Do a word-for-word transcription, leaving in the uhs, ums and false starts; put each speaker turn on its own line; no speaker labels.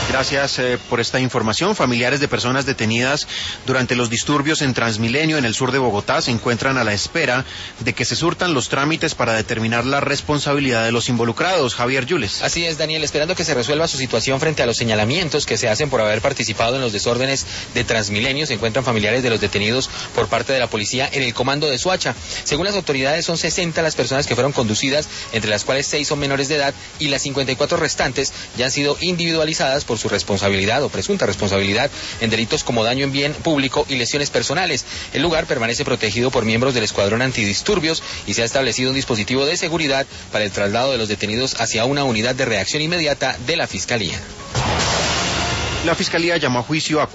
Gracias eh, por esta información. Familiares de personas detenidas durante los disturbios en Transmilenio, en el sur de Bogotá, se encuentran a la espera de que se surtan los trámites para determinar la responsabilidad de los involucrados. Javier Yules.
Así es, Daniel, esperando que se resuelva su situación frente a los señalamientos que se hacen por haber participado en los desórdenes de Transmilenio. Se encuentran familiares de los detenidos por parte de la policía en el comando de Soacha. Según las autoridades, son sesenta las personas que fueron conducidas, entre las cuales seis son menores de edad y las cincuenta y cuatro restantes ya han sido individualizadas por su responsabilidad o presunta responsabilidad en delitos como daño en bien público y lesiones personales. El lugar permanece protegido por miembros del escuadrón antidisturbios y se ha establecido un dispositivo de seguridad para el traslado de los detenidos hacia una unidad de reacción inmediata de la Fiscalía.
La Fiscalía llamó a juicio a